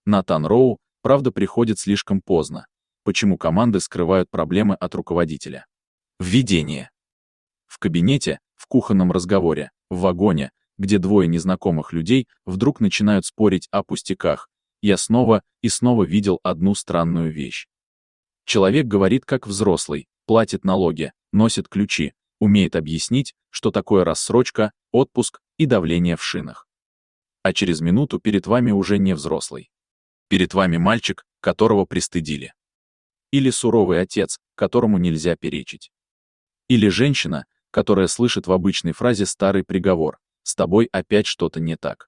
Натан Роу, правда приходит слишком поздно. Почему команды скрывают проблемы от руководителя? Введение. В кабинете, в кухонном разговоре, в вагоне, где двое незнакомых людей вдруг начинают спорить о пустяках, я снова и снова видел одну странную вещь. Человек говорит как взрослый, платит налоги, носит ключи, умеет объяснить, что такое рассрочка, отпуск и давление в шинах. А через минуту перед вами уже не взрослый. Перед вами мальчик, которого пристыдили. Или суровый отец, которому нельзя перечить. Или женщина, которая слышит в обычной фразе старый приговор: «С тобой опять что-то не так».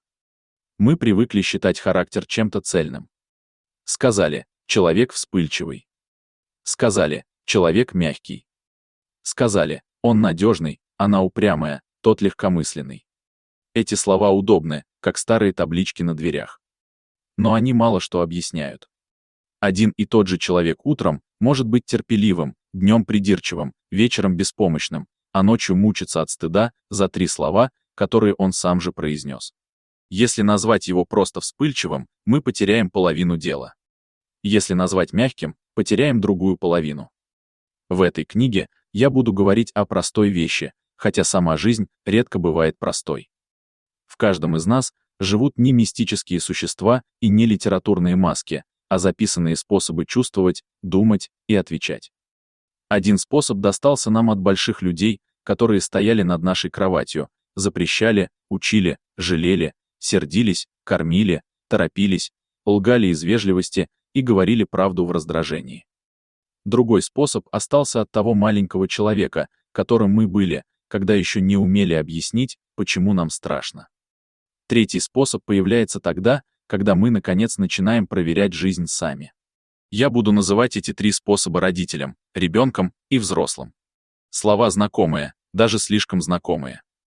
Мы привыкли считать характер чем-то цельным. Сказали: человек вспыльчивый. Сказали: человек мягкий. Сказали: он надежный, она упрямая, тот легкомысленный. Эти слова удобны, как старые таблички на дверях. Но они мало что объясняют. Один и тот же человек утром может быть терпеливым, днем придирчивым, вечером беспомощным, а ночью мучиться от стыда за 3 слова, которые он сам же произнес. Если назвать его просто вспыльчивым, мы потеряем половину дела. Если назвать мягким, потеряем другую половину. В этой книге я буду говорить о простой вещи, хотя сама жизнь редко бывает простой. В каждом из нас живут не мистические существа и не литературные маски, а записанные способы чувствовать, думать и отвечать. Один способ достался нам от больших людей, которые стояли над нашей кроватью, запрещали, учили, жалели, сердились, кормили, торопились, лгали из вежливости и говорили правду в раздражении. Другой способ остался от того маленького человека, которым мы были, когда еще не умели объяснить, почему нам страшно. Третий способ появляется тогда, когда мы, наконец, начинаем проверять жизнь сами. Я буду называть эти 3 способа родителям, ребенком и взрослым. Слова знакомые, даже слишком знакомые.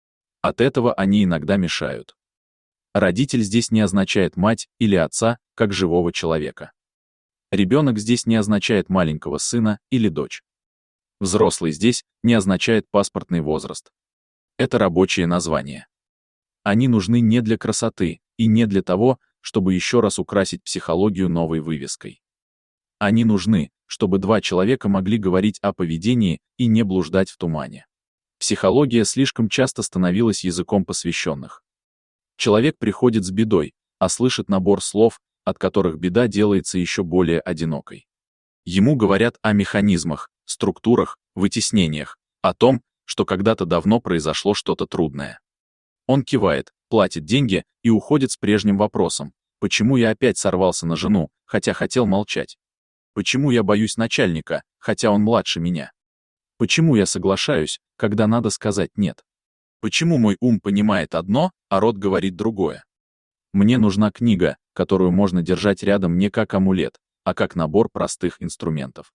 От этого они иногда мешают. Родитель здесь не означает мать или отца, как живого человека. Ребенок здесь не означает маленького сына или дочь. Взрослый здесь не означает паспортный возраст. Это рабочие названия. Они нужны не для красоты и не для того, чтобы еще раз украсить психологию новой вывеской. Они нужны, чтобы 2 человека могли говорить о поведении и не блуждать в тумане. Психология слишком часто становилась языком посвященных. Человек приходит с бедой, а слышит набор слов, от которых беда делается еще более одинокой. Ему говорят о механизмах, структурах, вытеснениях, о том, что когда-то давно произошло что-то трудное. Он кивает, платит деньги и уходит с прежним вопросом: почему я опять сорвался на жену, хотя хотел молчать? Почему я боюсь начальника, хотя он младше меня? Почему я соглашаюсь, когда надо сказать «нет»? Почему мой ум понимает одно, а рот говорит другое? Мне нужна книга, которую можно держать рядом не как амулет, а как набор простых инструментов.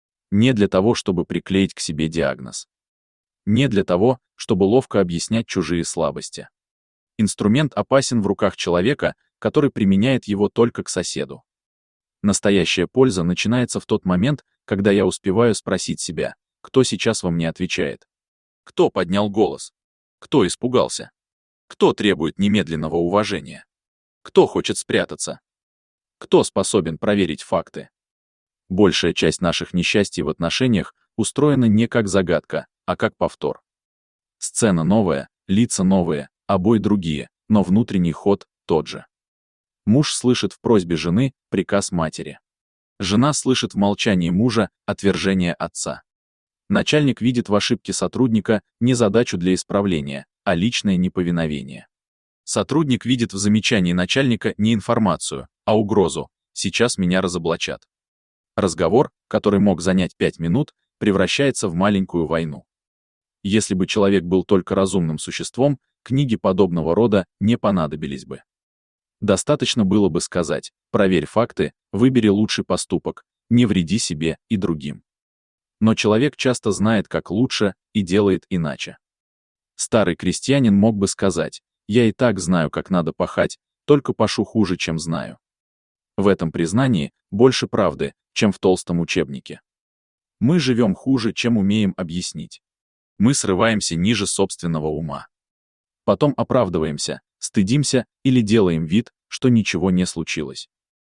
Не для того, чтобы приклеить к себе диагноз. Не для того, чтобы ловко объяснять чужие слабости. Инструмент опасен в руках человека, который применяет его только к соседу. Настоящая польза начинается в тот момент, когда я успеваю спросить себя: кто сейчас во мне отвечает? Кто поднял голос? Кто испугался? Кто требует немедленного уважения? Кто хочет спрятаться? Кто способен проверить факты? Большая часть наших несчастий в отношениях устроена не как загадка, а как повтор. Сцена новая, лица новые, обои другие, но внутренний ход тот же. Муж слышит в просьбе жены приказ матери. Жена слышит в молчании мужа отвержение отца. Начальник видит в ошибке сотрудника не задачу для исправления, а личное неповиновение. Сотрудник видит в замечании начальника не информацию, а угрозу: сейчас меня разоблачат. Разговор, который мог занять 5 минут, превращается в маленькую войну. Если бы человек был только разумным существом, книги подобного рода не понадобились бы. Достаточно было бы сказать: проверь факты, выбери лучший поступок, не вреди себе и другим. Но человек часто знает, как лучше, и делает иначе. Старый крестьянин мог бы сказать: я и так знаю, как надо пахать, только пашу хуже, чем знаю. В этом признании больше правды, чем в толстом учебнике. Мы живем хуже, чем умеем объяснить. Мы срываемся ниже собственного ума. Потом оправдываемся, стыдимся или делаем вид, что ничего не случилось.